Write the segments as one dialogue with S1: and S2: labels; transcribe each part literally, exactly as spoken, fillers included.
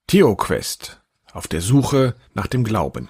S1: TheoQuest. Auf der Suche nach dem Glauben.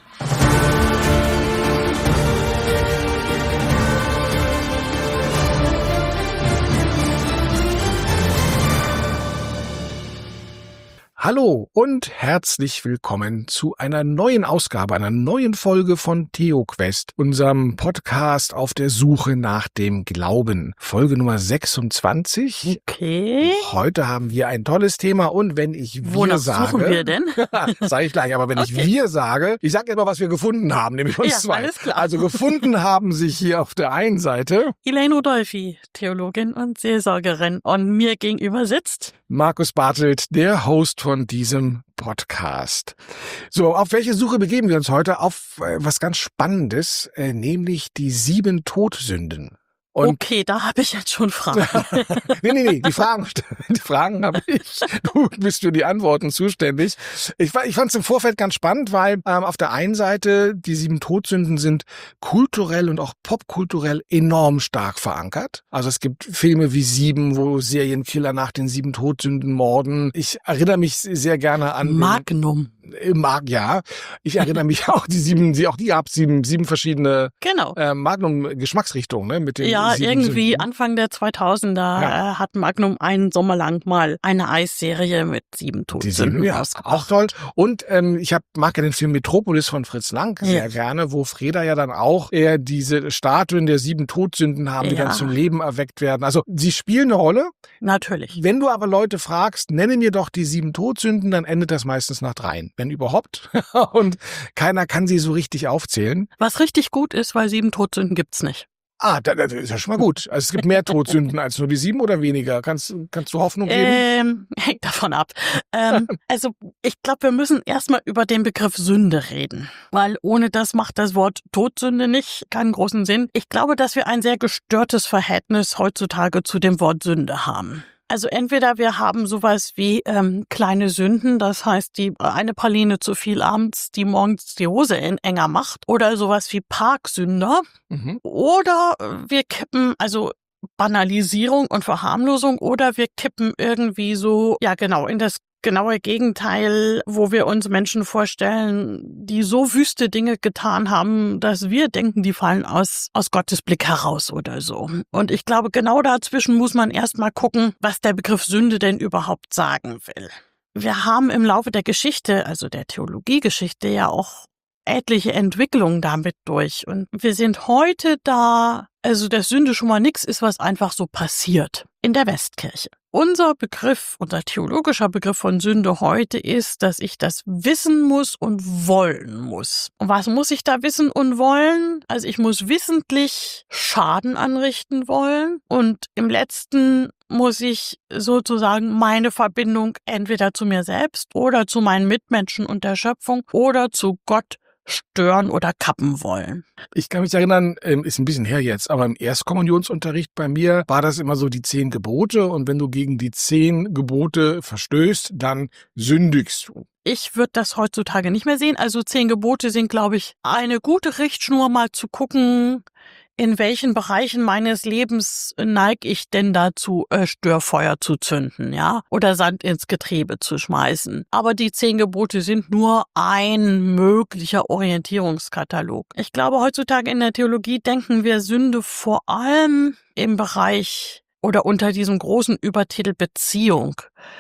S1: Hallo und herzlich willkommen zu einer neuen Ausgabe, einer neuen Folge von TheoQuest, unserem Podcast auf der Suche nach dem Glauben. Folge Nummer sechsundzwanzig.
S2: Okay.
S1: Heute haben wir ein tolles Thema und wenn ich wir
S2: Wonach
S1: sage...
S2: suchen wir denn?
S1: Sage ich gleich, aber wenn
S2: Okay.
S1: ich wir sage, ich sage immer, was wir gefunden haben, nämlich uns
S2: Ja,
S1: zwei.
S2: alles klar.
S1: Also gefunden haben sich hier auf der einen Seite
S2: Elaine Rodolphi, Theologin und Seelsorgerin. Und mir gegenüber sitzt...
S1: Markus Bartelt, der Host von diesem Podcast. So, auf welche Suche begeben wir uns heute? Auf äh, was ganz Spannendes, äh, nämlich die sieben Todsünden. Und
S2: Okay, da habe ich jetzt schon Fragen.
S1: nee, nee, nee, die Fragen, die Fragen habe ich. Du bist für die Antworten zuständig. Ich, fa- ich fand es im Vorfeld ganz spannend, weil ähm, auf der einen Seite die sieben Todsünden sind kulturell und auch popkulturell enorm stark verankert. Also es gibt Filme wie Sieben, wo Serienkiller nach den sieben Todsünden morden. Ich erinnere mich sehr gerne an den-
S2: Magnum.
S1: Im Mag, ja. Ich erinnere mich auch die sieben, die auch die gab sieben, sieben verschiedene
S2: Genau.
S1: äh, Magnum-Geschmacksrichtungen, ne? Mit den
S2: Ja,
S1: sieben
S2: irgendwie
S1: Sünden.
S2: Anfang der zweitausender
S1: Ja.
S2: äh, hat Magnum einen Sommer lang mal eine Eisserie mit sieben
S1: Die
S2: Todsünden
S1: sieben, ja,
S2: rausgebracht.
S1: auch toll. Und ähm, ich hab, mag ja den Film Metropolis von Fritz Lang sehr
S2: Ja.
S1: gerne, wo Freda ja dann auch eher diese Statuen der sieben Todsünden haben, die
S2: Ja.
S1: dann zum Leben erweckt werden. Also sie spielen eine Rolle.
S2: Natürlich.
S1: Wenn du aber Leute fragst, nenne mir doch die sieben Todsünden, dann endet das meistens nach dreien, wenn überhaupt. Und keiner kann sie so richtig aufzählen.
S2: Was richtig gut ist, weil sieben Todsünden gibt's nicht.
S1: Ah, da- das ist ja schon mal gut. Also es gibt mehr Todsünden als nur die sieben oder weniger. Kannst, kannst du Hoffnung geben?
S2: Ähm, hängt davon ab. Ähm, also ich glaube, wir müssen erstmal über den Begriff Sünde reden, weil ohne das macht das Wort Todsünde nicht keinen großen Sinn. Ich glaube, dass wir ein sehr gestörtes Verhältnis heutzutage zu dem Wort Sünde haben. Also entweder wir haben sowas wie ähm, kleine Sünden, das heißt die eine Praline zu viel abends, die morgens die Hose en- enger macht, oder sowas wie Parksünder.
S1: Mhm.
S2: Oder wir kippen, also Banalisierung und Verharmlosung, oder wir kippen irgendwie so, ja genau, in das genaue Gegenteil, wo wir uns Menschen vorstellen, die so wüste Dinge getan haben, dass wir denken, die fallen aus, aus Gottes Blick heraus oder so. Und ich glaube, genau dazwischen muss man erstmal gucken, was der Begriff Sünde denn überhaupt sagen will. Wir haben im Laufe der Geschichte, also der Theologiegeschichte, ja auch etliche Entwicklungen damit durch. Und wir sind heute da, also dass Sünde schon mal nix ist, was einfach so passiert in der Westkirche. Unser Begriff, unser theologischer Begriff von Sünde heute ist, dass ich das wissen muss und wollen muss. Und was muss ich da wissen und wollen? Also ich muss wissentlich Schaden anrichten wollen und im letzten muss ich sozusagen meine Verbindung entweder zu mir selbst oder zu meinen Mitmenschen und der Schöpfung oder zu Gott stören oder kappen wollen.
S1: Ich kann mich erinnern, ähm, ist ein bisschen her jetzt, aber im Erstkommunionsunterricht bei mir war das immer so die zehn Gebote und wenn du gegen die zehn Gebote verstößt, dann sündigst du.
S2: Ich würde das heutzutage nicht mehr sehen. Also zehn Gebote sind, glaube ich, eine gute Richtschnur, mal zu gucken, in welchen Bereichen meines Lebens neige ich denn dazu, äh, Störfeuer zu zünden, ja, oder Sand ins Getriebe zu schmeißen. Aber die zehn Gebote sind nur ein möglicher Orientierungskatalog. Ich glaube, heutzutage in der Theologie denken wir Sünde vor allem im Bereich oder unter diesem großen Übertitel Beziehung.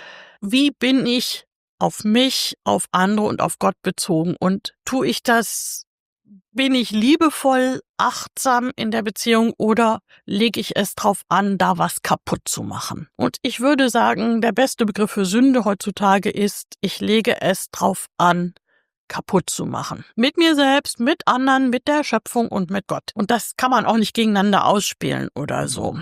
S2: Wie bin ich auf mich, auf andere und auf Gott bezogen? Und tue ich das, bin ich liebevoll, achtsam in der Beziehung oder lege ich es drauf an, da was kaputt zu machen? Und ich würde sagen, der beste Begriff für Sünde heutzutage ist, ich lege es drauf an, kaputt zu machen. Mit mir selbst, mit anderen, mit der Schöpfung und mit Gott. Und das kann man auch nicht gegeneinander ausspielen oder so.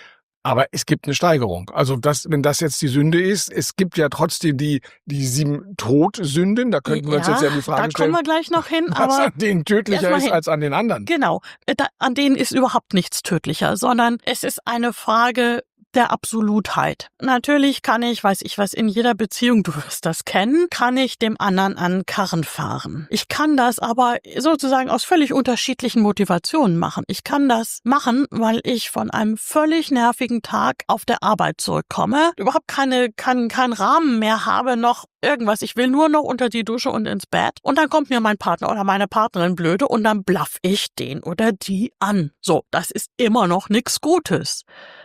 S1: Aber es gibt eine Steigerung. Also das, wenn das jetzt die Sünde ist, es gibt ja trotzdem die, die sieben Todsünden. Da könnten wir uns jetzt ja die Frage
S2: da
S1: stellen,
S2: kommen wir gleich noch hin,
S1: was
S2: aber
S1: an denen tödlicher
S2: erst mal
S1: ist
S2: hin.
S1: als an den anderen.
S2: genau, äh, da, an denen ist überhaupt nichts tödlicher, sondern es ist eine Frage der Absolutheit. Natürlich kann ich, weiß ich was, in jeder Beziehung, du wirst das kennen, kann ich dem anderen an Karren fahren. Ich kann das aber sozusagen aus völlig unterschiedlichen Motivationen machen. Ich kann das machen, weil ich von einem völlig nervigen Tag auf der Arbeit zurückkomme, überhaupt keine, keinen keinen Rahmen mehr habe, noch irgendwas. Ich will nur noch unter die Dusche und ins Bett. Und dann kommt mir mein Partner oder meine Partnerin blöde und dann blaff ich den oder die an. So, das ist immer noch nichts Gutes.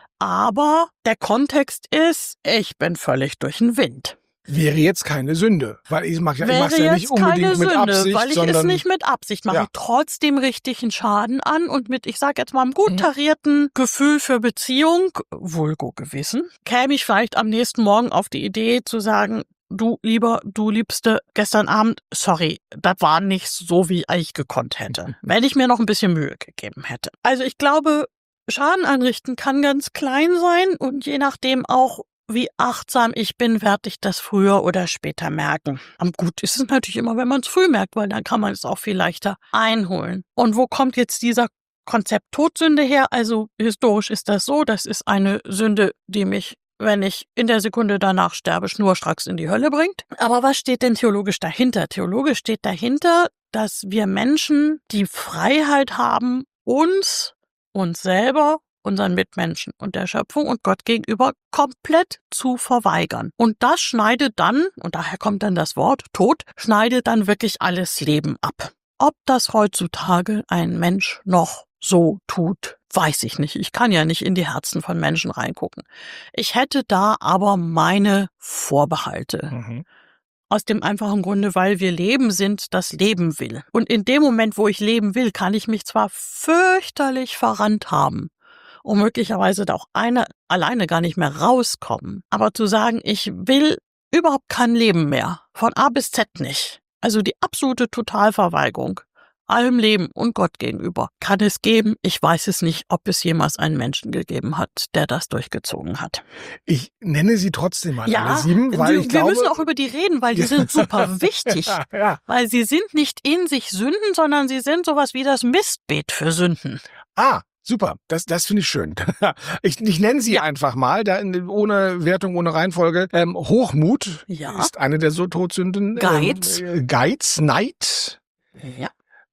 S2: Aber der Kontext ist, ich bin völlig durch den Wind.
S1: Wäre jetzt keine Sünde, weil ich mache
S2: Wäre
S1: es ja nicht unbedingt mit
S2: Sünde,
S1: Absicht,
S2: weil ich
S1: sondern
S2: es nicht mit Absicht mache.
S1: Ja.
S2: Trotzdem richtig einen Schaden an und mit, ich sage jetzt mal, einem gut tarierten Gefühl für Beziehung, vulgo Gewissen, käme ich vielleicht am nächsten Morgen auf die Idee zu sagen, du Lieber, du Liebste, gestern Abend, sorry, das war nicht so, wie ich gekonnt hätte, wenn ich mir noch ein bisschen Mühe gegeben hätte. Also ich glaube, Schaden anrichten kann ganz klein sein und je nachdem auch, wie achtsam ich bin, werde ich das früher oder später merken. Am gut ist es natürlich immer, wenn man es früh merkt, weil dann kann man es auch viel leichter einholen. Und wo kommt jetzt dieser Konzept Todsünde her? Also historisch ist das so, das ist eine Sünde, die mich, wenn ich in der Sekunde danach sterbe, schnurstracks in die Hölle bringt. Aber was steht denn theologisch dahinter? Theologisch steht dahinter, dass wir Menschen die Freiheit haben, uns, uns selber, unseren Mitmenschen und der Schöpfung und Gott gegenüber komplett zu verweigern. Und das schneidet dann, und daher kommt dann das Wort Tod, schneidet dann wirklich alles Leben ab. Ob das heutzutage ein Mensch noch so tut, weiß ich nicht. Ich kann ja nicht in die Herzen von Menschen reingucken. Ich hätte da aber meine Vorbehalte.
S1: Mhm.
S2: Aus dem einfachen Grunde, weil wir Leben sind, das Leben will. Und in dem Moment, wo ich leben will, kann ich mich zwar fürchterlich verrannt haben und möglicherweise da auch eine, alleine gar nicht mehr rauskommen. Aber zu sagen, ich will überhaupt kein Leben mehr, von A bis Z nicht, also die absolute Totalverweigerung allem Leben und Gott gegenüber, kann es geben. Ich weiß es nicht, ob es jemals einen Menschen gegeben hat, der das durchgezogen hat.
S1: Ich nenne sie trotzdem mal
S2: Ja,
S1: alle sieben, weil
S2: die,
S1: ich
S2: wir
S1: glaube...
S2: müssen auch über die reden, weil die sind super wichtig.
S1: ja, ja.
S2: Weil sie sind nicht in sich Sünden, sondern sie sind sowas wie das Mistbeet für Sünden.
S1: Ah, super, das, das finde ich schön. ich, ich nenne sie
S2: Ja.
S1: einfach mal, da in, ohne Wertung, ohne Reihenfolge. Ähm, Hochmut
S2: Ja.
S1: ist eine der so Todsünden.
S2: Geiz.
S1: Ähm, äh, Geiz, Neid,
S2: Ja,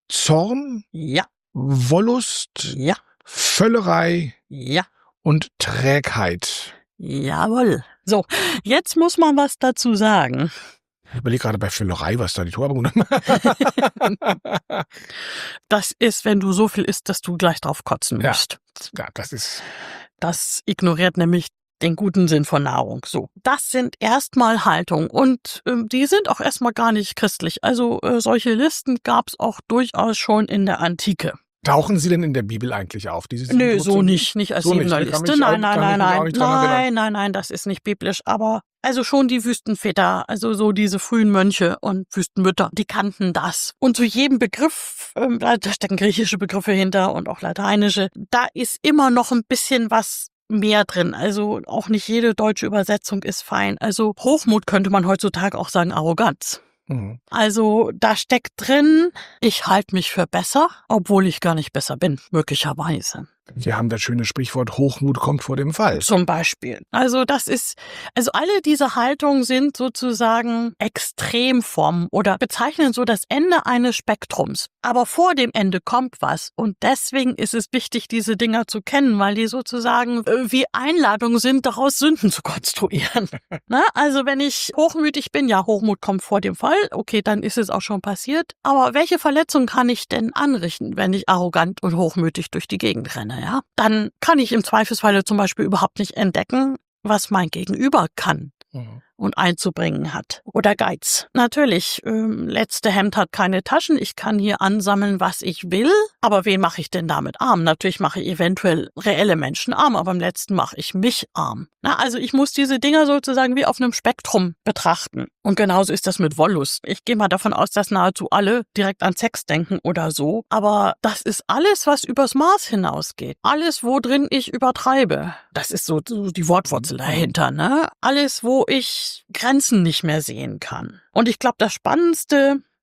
S1: Zorn,
S2: ja,
S1: Wollust,
S2: ja,
S1: Völlerei
S2: ja.
S1: und Trägheit.
S2: Jawohl. So, jetzt muss man was dazu sagen.
S1: Ich überlege gerade bei Völlerei, was da die Torbegründung
S2: Das ist, wenn du so viel isst, dass du gleich drauf kotzen
S1: Ja.
S2: musst.
S1: Ja, das ist...
S2: Das ignoriert nämlich den guten Sinn von Nahrung. So, das sind erstmal Haltungen und ähm, die sind auch erstmal gar nicht christlich. Also äh, solche Listen gab es auch durchaus schon in der Antike.
S1: Tauchen sie denn in der Bibel eigentlich auf? Diese sieben
S2: Nö, so
S1: Todsünden?
S2: nicht, nicht als
S1: So nicht,
S2: siebener
S1: da kann
S2: Liste.
S1: mich auch-
S2: Nein, nein,
S1: kann ich
S2: nein,
S1: mich auch
S2: nein,
S1: nicht dran erinnern.
S2: nein, nein, nein, das ist nicht biblisch. Aber also schon die Wüstenväter, also so diese frühen Mönche und Wüstenmütter, die kannten das. Und zu jedem Begriff, ähm, da stecken griechische Begriffe hinter und auch lateinische, da ist immer noch ein bisschen was mehr drin. Also auch nicht jede deutsche Übersetzung ist fein. Also Hochmut könnte man heutzutage auch sagen Arroganz.
S1: Mhm.
S2: Also da steckt drin, ich halte mich für besser, obwohl ich gar nicht besser bin, möglicherweise.
S1: Wir haben das schöne Sprichwort, Hochmut kommt vor dem Fall.
S2: Zum Beispiel. Also das ist, also alle diese Haltungen sind sozusagen Extremformen oder bezeichnen so das Ende eines Spektrums. Aber vor dem Ende kommt was und deswegen ist es wichtig, diese Dinger zu kennen, weil die sozusagen äh, wie Einladungen sind, daraus Sünden zu konstruieren. Na, also wenn ich hochmütig bin, ja, Hochmut kommt vor dem Fall, okay, dann ist es auch schon passiert. Aber welche Verletzung kann ich denn anrichten, wenn ich arrogant und hochmütig durch die Gegend renne? Ja, dann kann ich im Zweifelsfalle zum Beispiel überhaupt nicht entdecken, was mein Gegenüber kann
S1: Mhm.
S2: und einzubringen hat. Oder Geiz. Natürlich, ähm, letzte Hemd hat keine Taschen. Ich kann hier ansammeln, was ich will. Aber wen mache ich denn damit arm? Natürlich mache ich eventuell reelle Menschen arm, aber im letzten mache ich mich arm. Na, also ich muss diese Dinger sozusagen wie auf einem Spektrum betrachten. Und genauso ist das mit Wollust. Ich gehe mal davon aus, dass nahezu alle direkt an Sex denken oder so. Aber das ist alles, was übers Maß hinausgeht. Alles, wo drin ich übertreibe. Das ist so, so die Wortwurzel dahinter, ne? Alles, wo ich Grenzen nicht mehr sehen kann. Und ich glaube, das Spannendste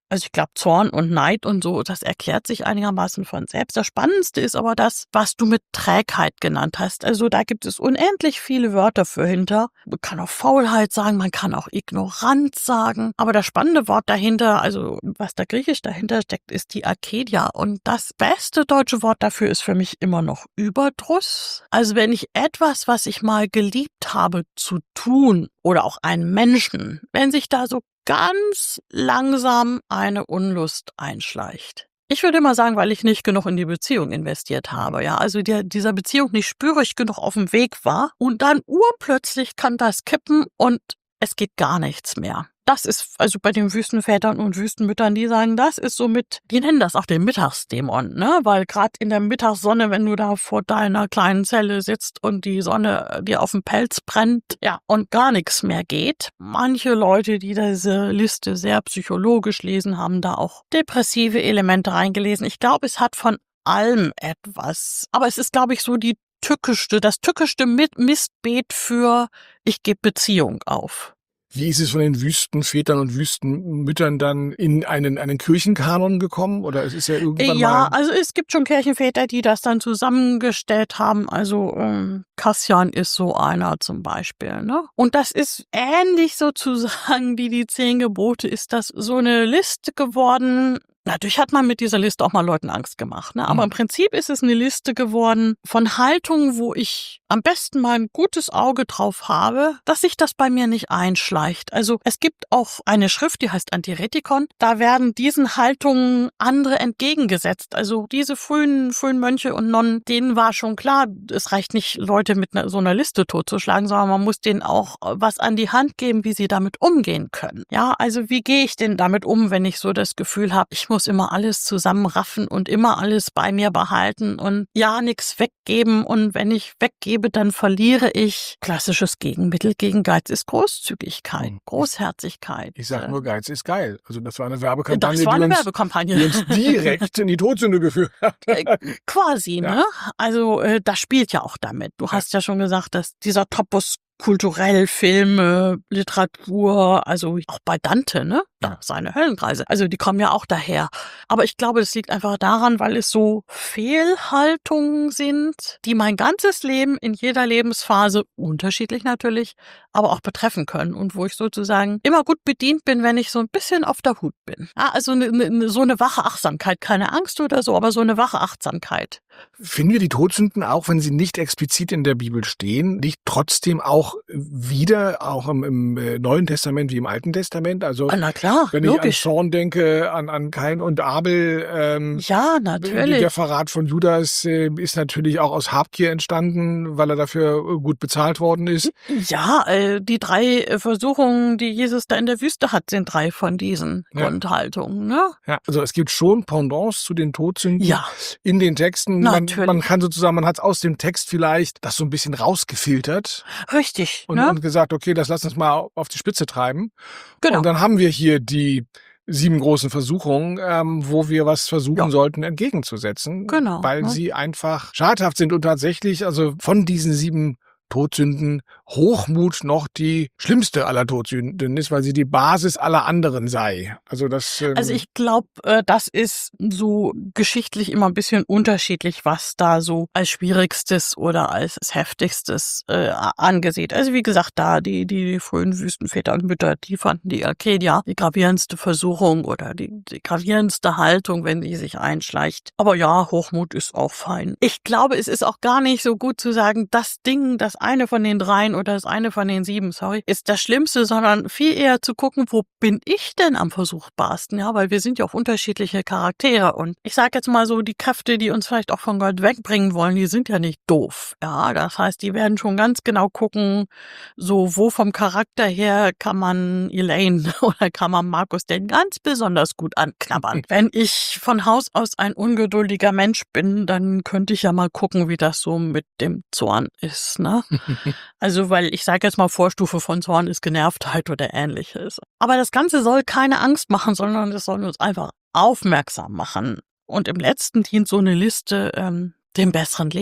S2: Also ich glaube, Zorn und Neid und so, das erklärt sich einigermaßen von selbst. Das Spannendste ist aber das, was du mit Trägheit genannt hast. Also da gibt es unendlich viele Wörter für hinter. Man kann auch Faulheit sagen, man kann auch Ignoranz sagen. Aber das spannende Wort dahinter, also was da griechisch dahinter steckt, ist die Akedia. Und das beste deutsche Wort dafür ist für mich immer noch Überdruss. Also wenn ich etwas, was ich mal geliebt habe, zu tun oder auch einen Menschen, wenn sich da so ganz langsam eine Unlust einschleicht. Ich würde immer sagen, weil ich nicht genug in die Beziehung investiert habe, ja, also der, dieser Beziehung nicht spürig genug auf dem Weg war und dann urplötzlich kann das kippen und es geht gar nichts mehr. Das ist, also bei den Wüstenvätern und Wüstenmüttern, die sagen, das ist so mit, die nennen das auch den Mittagsdämon, ne? Weil gerade in der Mittagssonne, wenn du da vor deiner kleinen Zelle sitzt und die Sonne dir auf den Pelz brennt, ja, und gar nichts mehr geht. Manche Leute, die diese Liste sehr psychologisch lesen, haben da auch depressive Elemente reingelesen. Ich glaube, es hat von allem etwas. Aber es ist, glaube ich, so die tückischste, das tückischste Mistbeet für ich gebe Beziehung auf.
S1: Wie ist es von den Wüstenvätern und Wüstenmüttern dann in einen, einen Kirchenkanon gekommen? Oder es ist ja irgendwann
S2: Ja,
S1: mal...
S2: also es gibt schon Kirchenväter, die das dann zusammengestellt haben. Also ähm, Kassian ist so einer zum Beispiel, ne? Und das ist ähnlich sozusagen wie die Zehn Gebote, ist das so eine Liste geworden. Natürlich hat man mit dieser Liste auch mal Leuten Angst gemacht, ne? Aber im Prinzip ist es eine Liste geworden von Haltungen, wo ich am besten mal ein gutes Auge drauf habe, dass sich das bei mir nicht einschleicht. Also es gibt auch eine Schrift, die heißt Antiretikon. Da werden diesen Haltungen andere entgegengesetzt. Also diese frühen, frühen Mönche und Nonnen, denen war schon klar, es reicht nicht, Leute mit einer, so einer Liste totzuschlagen, sondern man muss denen auch was an die Hand geben, wie sie damit umgehen können. Ja, also wie gehe ich denn damit um, wenn ich so das Gefühl habe, ich muss muss immer alles zusammenraffen und immer alles bei mir behalten und ja, nichts weggeben. Und wenn ich weggebe, dann verliere ich. Klassisches Gegenmittel gegen Geiz ist Großzügigkeit, Großherzigkeit.
S1: Ich sag nur, Geiz ist geil. Also das war eine Werbekampagne,
S2: das war eine
S1: die, uns,
S2: Werbekampagne.
S1: die uns direkt in die Todsünde geführt hat.
S2: Quasi,
S1: Ja.
S2: ne? Also äh, das spielt ja auch damit. Du hast ja schon gesagt, dass dieser Topos kulturell, Filme, Literatur, also auch bei Dante, ne? Ja, seine Höllenkreise. Also die kommen ja auch daher. Aber ich glaube, das liegt einfach daran, weil es so Fehlhaltungen sind, die mein ganzes Leben in jeder Lebensphase, unterschiedlich natürlich, aber auch betreffen können. Und wo ich sozusagen immer gut bedient bin, wenn ich so ein bisschen auf der Hut bin. Ah, also ne, ne, so eine wache Achtsamkeit, keine Angst oder so, aber so eine wache Achtsamkeit.
S1: Finden wir die Todsünden, auch wenn sie nicht explizit in der Bibel stehen, nicht trotzdem auch wieder, auch im, im Neuen Testament wie im Alten Testament? Also
S2: Na klar,
S1: wenn
S2: logisch.
S1: ich an Zorn denke, an, an Kain und Abel, ähm,
S2: ja, natürlich.
S1: Der Verrat von Judas äh, ist natürlich auch aus Habgier entstanden, weil er dafür gut bezahlt worden ist.
S2: Ja, äh, die drei Versuchungen, die Jesus da in der Wüste hat, sind drei von diesen
S1: Ja.
S2: Grundhaltungen, ne?
S1: Ja, also es gibt schon Pendants zu den Todsünden
S2: Ja.
S1: in den Texten. Man,
S2: Natürlich.
S1: man kann sozusagen, man hat aus dem Text vielleicht das so ein bisschen rausgefiltert
S2: Richtig,
S1: und,
S2: ne?
S1: und gesagt, okay, das lass uns mal auf die Spitze treiben.
S2: Genau.
S1: Und dann haben wir hier die sieben großen Versuchungen, ähm, wo wir was versuchen
S2: Ja.
S1: sollten entgegenzusetzen,
S2: Genau,
S1: weil
S2: ne?
S1: sie einfach schadhaft sind und tatsächlich, also von diesen sieben Todsünden Hochmut noch die schlimmste aller Todsünden ist, weil sie die Basis aller anderen sei. Also das. Ähm,
S2: Also ich glaube, äh, das ist so geschichtlich immer ein bisschen unterschiedlich, was da so als schwierigstes oder als heftigstes äh, angesehen. Also wie gesagt, da die die frühen Wüstenväter und Mütter, die fanden die Akedia die gravierendste Versuchung oder die, die gravierendste Haltung, wenn die sich einschleicht. Aber ja, Hochmut ist auch fein. Ich glaube, es ist auch gar nicht so gut zu sagen, das Ding, das eine von den dreien oder das eine von den sieben, sorry, ist das Schlimmste, sondern viel eher zu gucken, wo bin ich denn am versuchbarsten, ja, weil wir sind ja auch unterschiedliche Charaktere und ich sage jetzt mal so, die Kräfte, die uns vielleicht auch von Gott wegbringen wollen, die sind ja nicht doof, ja, das heißt, die werden schon ganz genau gucken, so wo vom Charakter her kann man Elaine oder kann man Markus denn ganz besonders gut anknabbern. Wenn ich von Haus aus ein ungeduldiger Mensch bin, dann könnte ich ja mal gucken, wie das so mit dem Zorn ist, ne? Also, weil ich sage jetzt mal, Vorstufe von Zorn ist Genervtheit oder Ähnliches. Aber das Ganze soll keine Angst machen, sondern es soll uns einfach aufmerksam machen. Und im letzten dient so eine Liste ähm, dem besseren Leben.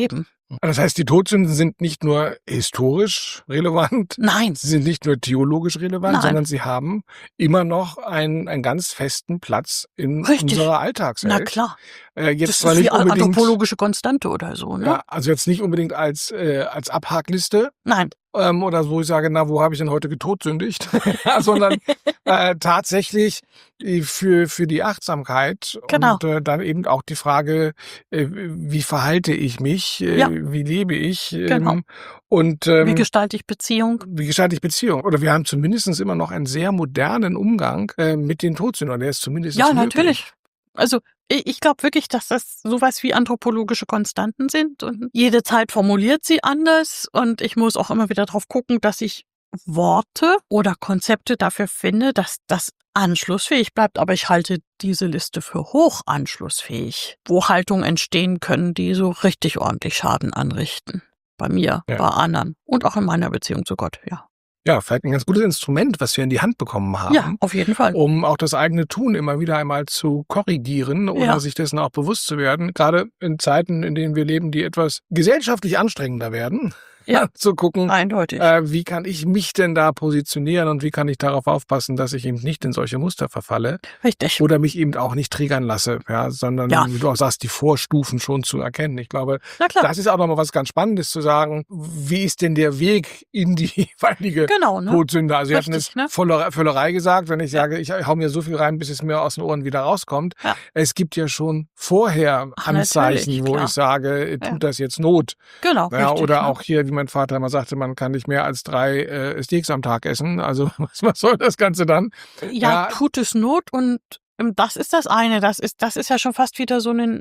S1: Das heißt, die Todsünden sind nicht nur historisch relevant,
S2: Nein.
S1: sie sind nicht nur theologisch relevant,
S2: Nein.
S1: sondern sie haben immer noch einen, einen ganz festen Platz in
S2: Richtig.
S1: unserer Alltagswelt.
S2: Na klar.
S1: Äh, jetzt
S2: Das
S1: zwar
S2: ist wie
S1: nicht unbedingt,
S2: anthropologische Konstante oder so, ne?
S1: ja, also jetzt nicht unbedingt als, äh, als Abhakliste,
S2: Nein.
S1: ähm, oder wo ich sage, na, wo habe ich denn heute getodsündigt? sondern äh, tatsächlich äh, für, für die Achtsamkeit
S2: Genau.
S1: und äh, dann eben auch die Frage, äh, wie verhalte ich mich, äh,
S2: Ja.
S1: wie lebe ich ähm,
S2: Genau.
S1: und
S2: Wie
S1: ähm,
S2: gestalte ich Beziehung?
S1: wie gestalte ich Beziehung? Oder wir haben zumindest immer noch einen sehr modernen Umgang äh, mit den Todsündern. Der ist zumindest
S2: Ja,
S1: möglich.
S2: natürlich. Also ich, ich glaube wirklich, dass das sowas wie anthropologische Konstanten sind und jede Zeit formuliert sie anders und ich muss auch immer wieder drauf gucken, dass ich Worte oder Konzepte dafür finde, dass das anschlussfähig bleibt, aber ich halte diese Liste für hoch anschlussfähig, wo Haltungen entstehen können, die so richtig ordentlich Schaden anrichten. Bei mir,
S1: Ja.
S2: bei anderen und auch in meiner Beziehung zu Gott, ja.
S1: Ja, vielleicht ein ganz gutes Instrument, was wir in die Hand bekommen haben.
S2: Ja, auf jeden Fall.
S1: Um auch das eigene Tun immer wieder einmal zu korrigieren oder
S2: Ja.
S1: sich dessen auch bewusst zu werden. Gerade in Zeiten, in denen wir leben, die etwas gesellschaftlich anstrengender werden,
S2: Ja.
S1: zu gucken,
S2: Eindeutig.
S1: äh, wie kann ich mich denn da positionieren und wie kann ich darauf aufpassen, dass ich eben nicht in solche Muster verfalle
S2: Richtig.
S1: oder mich eben auch nicht triggern lasse, ja, sondern,
S2: Ja.
S1: wie du auch sagst, die Vorstufen schon zu erkennen. Ich glaube,
S2: Na klar.
S1: das ist auch nochmal was ganz Spannendes zu sagen. Wie ist denn der Weg in die jeweilige
S2: Genau, ne?
S1: Todsünde? Also, wir hatten
S2: Richtig,
S1: es
S2: ne?
S1: Völlerei, Völlerei gesagt, wenn ich sage, ich hau mir so viel rein, bis es mir aus den Ohren wieder rauskommt.
S2: Ja.
S1: Es gibt ja schon vorher
S2: Ach,
S1: Anzeichen,
S2: natürlich,
S1: wo
S2: klar.
S1: ich sage, tut
S2: Ja.
S1: das jetzt Not?
S2: Genau,
S1: Ja,
S2: richtig.
S1: oder
S2: ne?
S1: auch hier, wie mein Vater immer sagte, man kann nicht mehr als drei äh, Steaks am Tag essen. Also, was, was soll das Ganze dann?
S2: Ja,
S1: Ja.
S2: tut es Not und ähm, das ist das eine. Das ist, das ist ja schon fast wieder so eine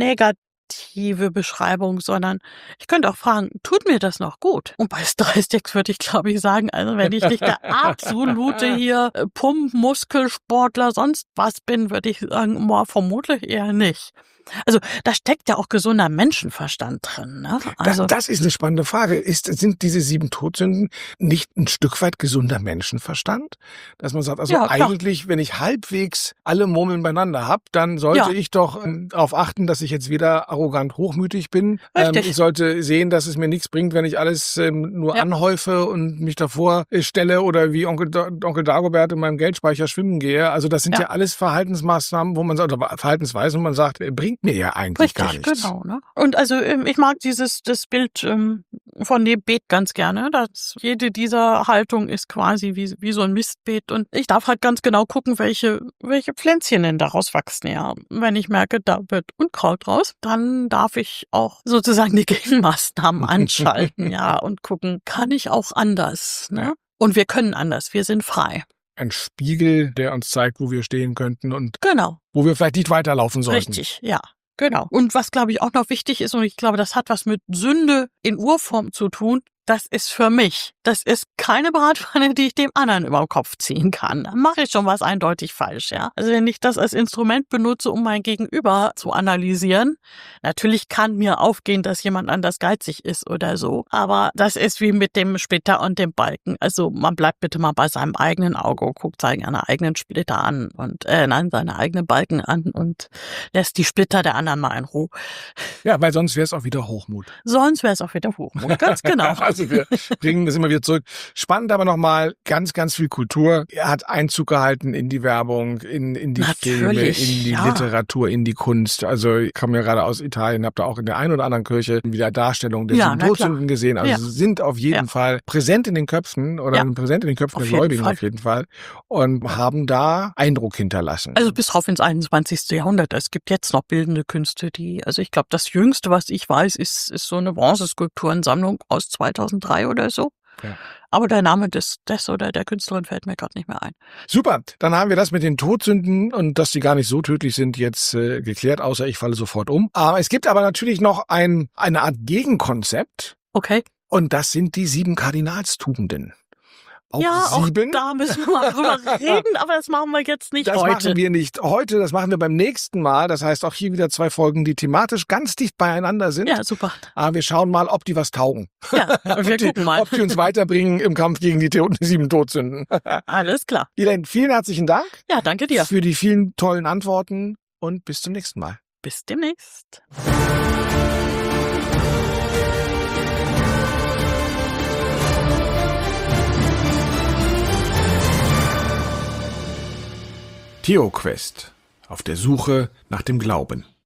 S2: negative Beschreibung, sondern ich könnte auch fragen, tut mir das noch gut? Und bei drei Sticks würde ich, glaube ich, sagen, also wenn ich nicht der absolute hier äh, Pump, Muskelsportler, sonst was bin, würde ich sagen, boah, vermutlich eher nicht. Also da steckt ja auch gesunder Menschenverstand drin. Ne? Also
S1: das, das ist eine spannende Frage. Ist, sind diese sieben Todsünden nicht ein Stück weit gesunder Menschenverstand? Dass man sagt, also
S2: Ja, klar.
S1: eigentlich, wenn ich halbwegs alle Murmeln beieinander habe, dann sollte
S2: Ja.
S1: ich doch ähm, darauf achten, dass ich jetzt wieder arrogant hochmütig bin. Ähm,
S2: Richtig.
S1: ich sollte sehen, dass es mir nichts bringt, wenn ich alles ähm, nur
S2: Ja.
S1: anhäufe und mich davor äh, stelle oder wie Onkel, Da- Onkel Dagobert in meinem Geldspeicher schwimmen gehe. Also das sind ja,
S2: Ja.
S1: alles Verhaltensmaßnahmen, wo man sagt, oder Verhaltensweisen, wo man sagt, äh, bringt mir ja eigentlich gar
S2: Richtig,
S1: nichts.
S2: genau. Ne? Und also ähm, ich mag dieses das Bild ähm, von dem Beet ganz gerne. Dass jede dieser Haltung ist quasi wie, wie so ein Mistbeet. Und ich darf halt ganz genau gucken, welche, welche Pflänzchen denn daraus wachsen. Ja, wenn ich merke, da wird Unkraut raus, dann darf ich auch sozusagen die Gegenmaßnahmen anschalten, ja, und gucken, kann ich auch anders. Ne?
S1: Ja.
S2: Und wir können anders, wir sind frei.
S1: Ein Spiegel, der uns zeigt, wo wir stehen könnten und
S2: Genau.
S1: wo wir vielleicht nicht weiterlaufen sollten.
S2: Richtig, ja. Genau. Und was, glaube ich, auch noch wichtig ist, und ich glaube, das hat was mit Sünde in Urform zu tun, das ist für mich. Das ist keine Bratpfanne, die ich dem anderen über den Kopf ziehen kann. Dann mache ich schon was eindeutig falsch, ja. Also wenn ich das als Instrument benutze, um mein Gegenüber zu analysieren, natürlich kann mir aufgehen, dass jemand anders geizig ist oder so. Aber das ist wie mit dem Splitter und dem Balken. Also man bleibt bitte mal bei seinem eigenen Auge, guckt seine eigenen Splitter an und äh, nein, seine eigenen Balken an und lässt die Splitter der anderen mal in Ruhe.
S1: Ja, weil sonst wäre es auch wieder Hochmut.
S2: Sonst wäre es auch wieder Hochmut. Ganz genau.
S1: Also wir bringen das immer wieder zurück. Spannend aber nochmal, ganz, ganz viel Kultur. Er hat Einzug gehalten in die Werbung, in, in die Filme,
S2: Natürlich,
S1: in die
S2: ja.
S1: Literatur, in die Kunst. Also ich komme ja gerade aus Italien, habe da auch in der einen oder anderen Kirche wieder Darstellungen der
S2: Ja,
S1: sieben
S2: na klar.
S1: Todsünden gesehen. Also
S2: Ja.
S1: sie sind auf jeden
S2: Ja.
S1: Fall präsent in den Köpfen oder
S2: Ja.
S1: präsent in den Köpfen
S2: Auf
S1: der
S2: jeden
S1: Gläubigen
S2: Fall.
S1: auf jeden Fall und haben da Eindruck hinterlassen.
S2: Also bis rauf ins einundzwanzigste Jahrhundert. Es gibt jetzt noch bildende Künste, die, also ich glaube, das Jüngste, was ich weiß, ist, ist so eine Bronzeskulpturensammlung aus zweitausenddrei oder so.
S1: Ja.
S2: Aber der Name des, des oder der Künstlerin fällt mir gerade nicht mehr ein.
S1: Super, dann haben wir das mit den Todsünden und dass sie gar nicht so tödlich sind jetzt äh, geklärt, außer ich falle sofort um. Aber es gibt aber natürlich noch ein, eine Art Gegenkonzept
S2: Okay.
S1: und das sind die sieben Kardinalstugenden. Auch
S2: ja,
S1: sieben.
S2: auch da müssen wir mal drüber reden, aber das machen wir jetzt nicht
S1: Das
S2: heute.
S1: machen wir nicht heute, das machen wir beim nächsten Mal. Das heißt auch hier wieder zwei Folgen, die thematisch ganz dicht beieinander sind.
S2: Ja, super.
S1: Aber wir schauen mal, ob die was taugen.
S2: Ja, wir
S1: ob, die,
S2: gucken mal.
S1: ob die uns weiterbringen im Kampf gegen die To- sieben Todsünden.
S2: Alles klar.
S1: Elaine, vielen herzlichen Dank
S2: Ja, danke dir.
S1: für die vielen tollen Antworten und bis zum nächsten Mal.
S2: Bis demnächst.
S1: HeroQuest. Auf der Suche nach dem Glauben.